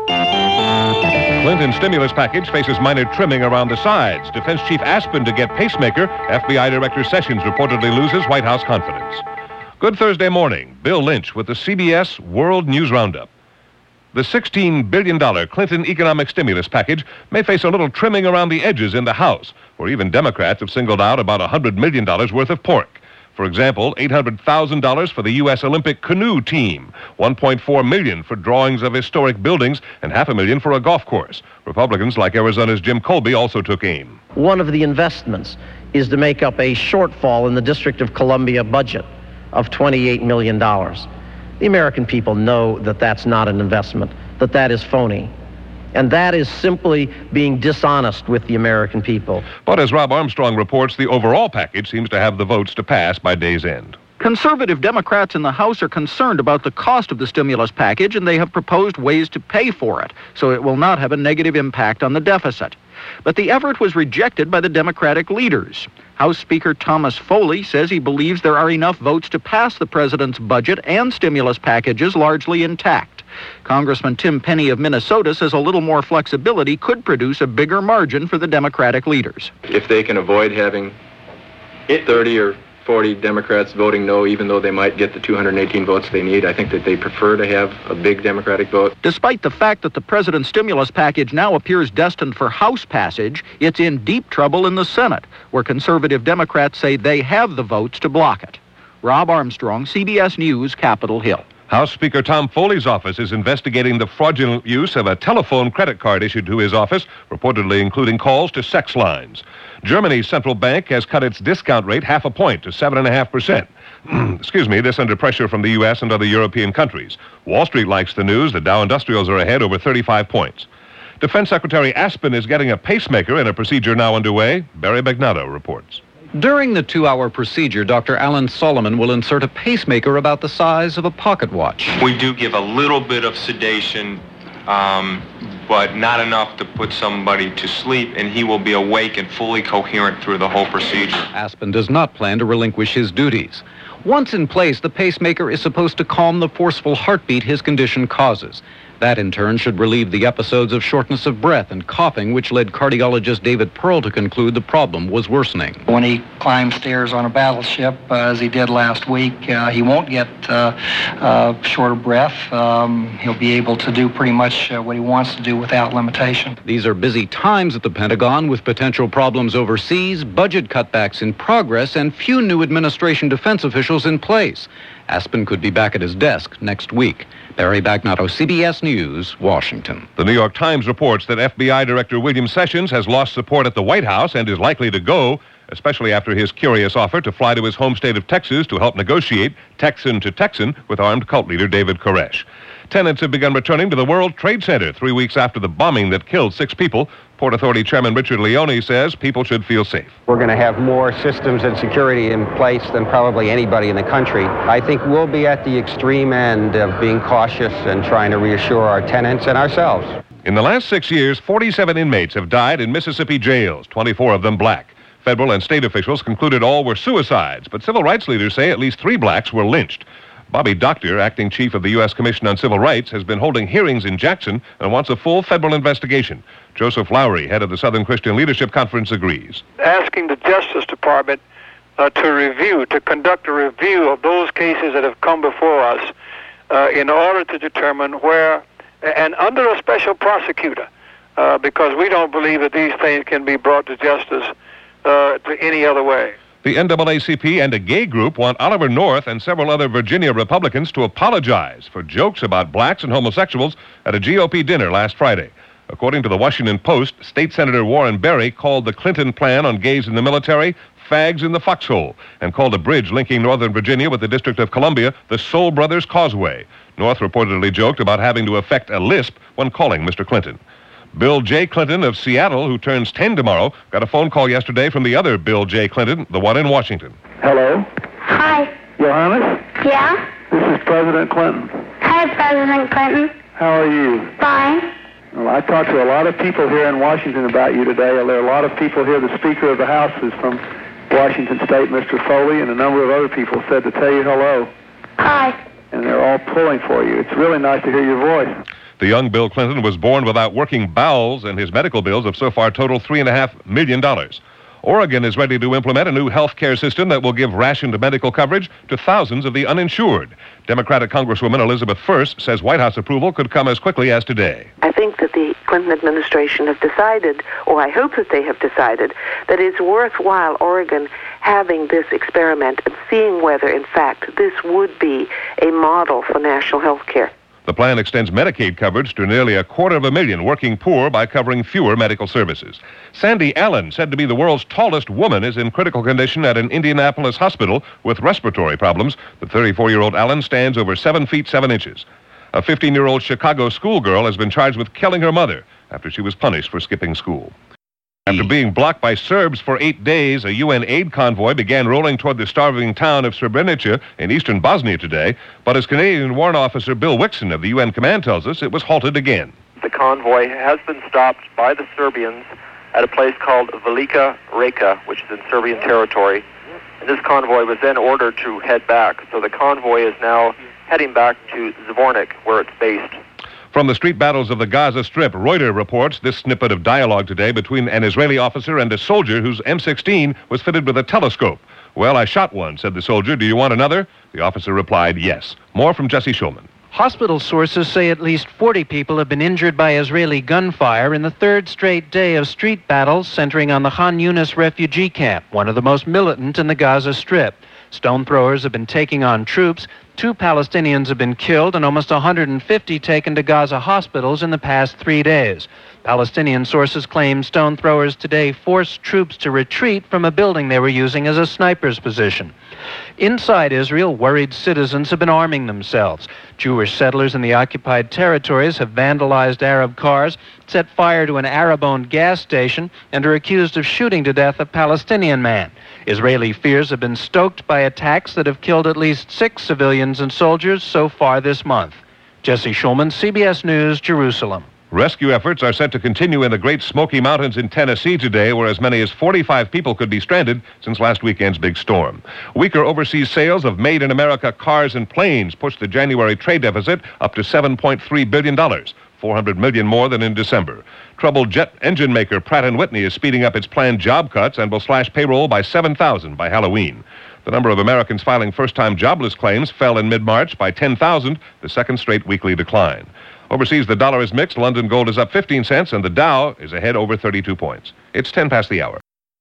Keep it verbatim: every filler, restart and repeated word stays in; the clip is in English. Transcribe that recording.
Clinton's stimulus package faces minor trimming around the sides. Defense Chief Aspen to get pacemaker. F B I Director Sessions reportedly loses White House confidence. Good Thursday morning. Bill Lynch with the C B S World News Roundup. The sixteen billion dollars Clinton economic stimulus package may face a little trimming around the edges in the House, where even Democrats have singled out about one hundred million dollars worth of pork. For example, eight hundred thousand dollars for the U S Olympic canoe team, one point four million dollars for drawings of historic buildings, and half a million for a golf course. Republicans like Arizona's Jim Colby also took aim. One of the investments is to make up a shortfall in the District of Columbia budget of twenty-eight million dollars. The American people know that that's not an investment, that that is phony. And that is simply being dishonest with the American people. But as Rob Armstrong reports, the overall package seems to have the votes to pass by day's end. Conservative Democrats in the House are concerned about the cost of the stimulus package, and they have proposed ways to pay for it, so it will not have a negative impact on the deficit. But the effort was rejected by the Democratic leaders. House Speaker Thomas Foley says he believes there are enough votes to pass the president's budget and stimulus packages largely intact. Congressman Tim Penny of Minnesota says a little more flexibility could produce a bigger margin for the Democratic leaders. If they can avoid having thirty or forty Democrats voting no, even though they might get the two hundred eighteen votes they need, I think that they prefer to have a big Democratic vote. Despite the fact that the president's stimulus package now appears destined for House passage, it's in deep trouble in the Senate, where conservative Democrats say they have the votes to block it. Rob Armstrong, C B S News, Capitol Hill. House Speaker Tom Foley's office is investigating the fraudulent use of a telephone credit card issued to his office, reportedly including calls to sex lines. Germany's central bank has cut its discount rate half a point to seven point five percent. Excuse me, this under pressure from the U S and other European countries. Wall Street likes the news. The Dow Industrials are ahead over thirty-five points. Defense Secretary Aspen is getting a pacemaker in a procedure now underway. Barry Bagnado reports. During the two-hour procedure, Doctor Alan Solomon will insert a pacemaker about the size of a pocket watch. We do give a little bit of sedation, um, but not enough to put somebody to sleep, and he will be awake and fully coherent through the whole procedure. Aspen does not plan to relinquish his duties. Once in place, the pacemaker is supposed to calm the forceful heartbeat his condition causes. That, in turn, should relieve the episodes of shortness of breath and coughing, which led cardiologist David Pearl to conclude the problem was worsening. When he climbs stairs on a battleship, uh, as he did last week, uh, he won't get uh, uh, short of breath. Um, he'll be able to do pretty much uh, what he wants to do without limitation. These are busy times at the Pentagon, with potential problems overseas, budget cutbacks in progress, and few new administration defense officials in place. Aspen could be back at his desk next week. Barry Bagnado, C B S News, Washington. The New York Times reports that F B I Director William Sessions has lost support at the White House and is likely to go, especially after his curious offer to fly to his home state of Texas to help negotiate Texan to Texan with armed cult leader David Koresh. Tenants have begun returning to the World Trade Center three weeks after the bombing that killed six people. Port Authority Chairman Richard Leone says people should feel safe. We're going to have more systems and security in place than probably anybody in the country. I think we'll be at the extreme end of being cautious and trying to reassure our tenants and ourselves. In the last six years, forty-seven inmates have died in Mississippi jails, twenty-four of them black. Federal and state officials concluded all were suicides, but civil rights leaders say at least three blacks were lynched. Bobby Doctor, acting chief of the U S Commission on Civil Rights, has been holding hearings in Jackson and wants a full federal investigation. Joseph Lowry, head of the Southern Christian Leadership Conference, agrees. Asking the Justice Department uh, to review, to conduct a review of those cases that have come before us uh, in order to determine where, and under a special prosecutor, uh, because we don't believe that these things can be brought to justice uh, to any other way. The N double A C P and a gay group want Oliver North and several other Virginia Republicans to apologize for jokes about blacks and homosexuals at a G O P dinner last Friday. According to the Washington Post, State Senator Warren Berry called the Clinton plan on gays in the military fags in the foxhole and called a bridge linking Northern Virginia with the District of Columbia the Soul Brothers Causeway. North reportedly joked about having to affect a lisp when calling Mister Clinton. Bill J. Clinton of Seattle, who turns ten tomorrow, got a phone call yesterday from the other Bill J. Clinton, the one in Washington. Hello? Hi. Johannes? Yeah? This is President Clinton. Hi, President Clinton. How are you? Fine. Well, I talked to a lot of people here in Washington about you today. There are a lot of people here. The Speaker of the House is from Washington State, Mister Foley, and a number of other people said to tell you hello. Hi. And they're all pulling for you. It's really nice to hear your voice. The young Bill Clinton was born without working bowels, and his medical bills have so far totaled three point five million dollars. Oregon is ready to implement a new health care system that will give rationed medical coverage to thousands of the uninsured. Democratic Congresswoman Elizabeth First says White House approval could come as quickly as today. I think that the Clinton administration have decided, or I hope that they have decided, that it's worthwhile Oregon having this experiment and seeing whether, in fact, this would be a model for national health care. The plan extends Medicaid coverage to nearly a quarter of a million working poor by covering fewer medical services. Sandy Allen, said to be the world's tallest woman, is in critical condition at an Indianapolis hospital with respiratory problems. The thirty-four-year-old Allen stands over seven feet seven inches. A fifteen-year-old Chicago schoolgirl has been charged with killing her mother after she was punished for skipping school. After being blocked by Serbs for eight days, a U N aid convoy began rolling toward the starving town of Srebrenica in eastern Bosnia today. But as Canadian Warrant Officer Bill Wixon of the U N Command tells us, it was halted again. The convoy has been stopped by the Serbians at a place called Velika Reka, which is in Serbian territory. And this convoy was then ordered to head back. So the convoy is now heading back to Zvornik, where it's based. From the street battles of the Gaza Strip, Reuters reports this snippet of dialogue today between an Israeli officer and a soldier whose M sixteen was fitted with a telescope. "Well, I shot one," said the soldier. "Do you want another?" The officer replied, "Yes." More from Jesse Schulman. Hospital sources say at least forty people have been injured by Israeli gunfire in the third straight day of street battles centering on the Khan Yunis refugee camp, one of the most militant in the Gaza Strip. Stone throwers have been taking on troops. Two Palestinians have been killed and almost one hundred fifty taken to Gaza hospitals in the past three days. Palestinian sources claim stone throwers today forced troops to retreat from a building they were using as a sniper's position. Inside Israel, worried citizens have been arming themselves. Jewish settlers in the occupied territories have vandalized Arab cars, set fire to an Arab-owned gas station, and are accused of shooting to death a Palestinian man. Israeli fears have been stoked by attacks that have killed at least six civilians and soldiers so far this month. Jesse Schulman, C B S News, Jerusalem. Rescue efforts are set to continue in the Great Smoky Mountains in Tennessee today, where as many as forty-five people could be stranded since last weekend's big storm. Weaker overseas sales of made-in-America cars and planes pushed the January trade deficit up to seven point three billion dollars, four hundred million dollars more than in December. Troubled jet engine maker Pratt and Whitney is speeding up its planned job cuts and will slash payroll by seven thousand by Halloween. The number of Americans filing first-time jobless claims fell in mid-March by ten thousand, the second straight weekly decline. Overseas, the dollar is mixed. London gold is up fifteen cents, and the Dow is ahead over thirty-two points. It's ten past the hour.